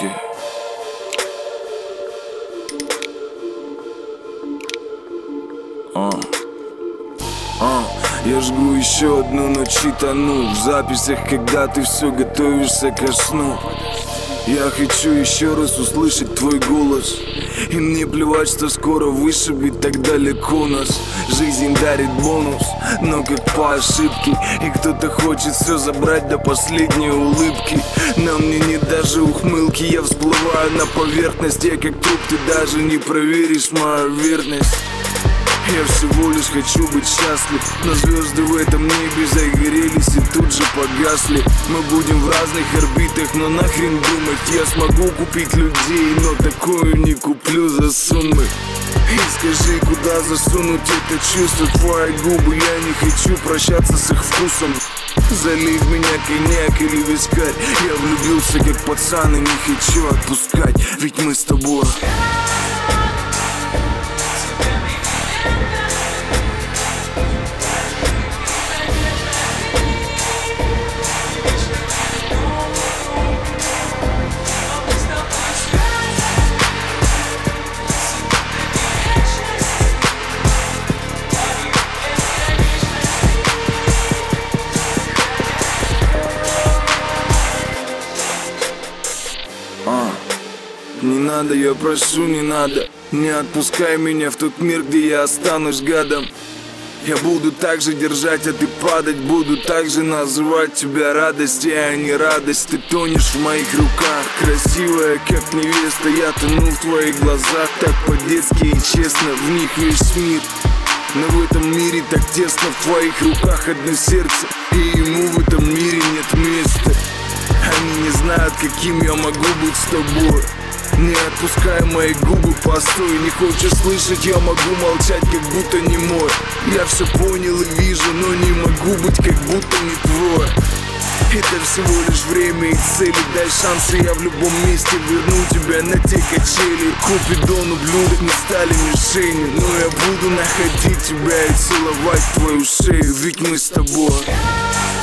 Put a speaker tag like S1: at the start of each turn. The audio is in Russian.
S1: Окей. Я жгу еще одну ночь и тону в записях, когда ты все готовишься ко сну. Я хочу еще раз услышать твой голос, и мне плевать, что скоро вышибет так далеко нас. Жизнь дарит бонус, но как по ошибке, и кто-то хочет все забрать до последней улыбки. На мне нет даже ухмылки, я всплываю на поверхность. Я как труп, ты даже не проверишь мою верность. Я всего лишь хочу быть счастлив, но звезды в этом небе загорелись и тут же погасли. Мы будем в разных орбитах, но нахрен думать. Я смогу купить людей, но такую не куплю за суммы. И скажи, куда засунуть это чувство, твои губы. Я не хочу прощаться с их вкусом. Залей в меня коньяк или вискарь. Я влюбился как пацан и не хочу отпускать, ведь мы с тобой. Не надо, я прошу, не надо. Не отпускай меня в тот мир, где я останусь гадом. Я буду так же держать, а ты падать. Буду так же называть тебя радостью, а не радость. Ты тонешь в моих руках, красивая как невеста. Я тону в твоих глазах, так по-детски и честно. В них весь мир, но в этом мире так тесно. В твоих руках одно сердце, и ему в этом мире нет места. Они не знают, каким я могу быть с тобой. Не отпускай мои губы, постой. Не хочешь слышать, я могу молчать, как будто не мой. Я все понял и вижу, но не могу быть, как будто не твой. Это всего лишь время и цели. Дай шанс, и я в любом месте верну тебя на те качели. Купидон, ублюдок, не стали мишенью, но я буду находить тебя и целовать твою шею, ведь мы с тобой.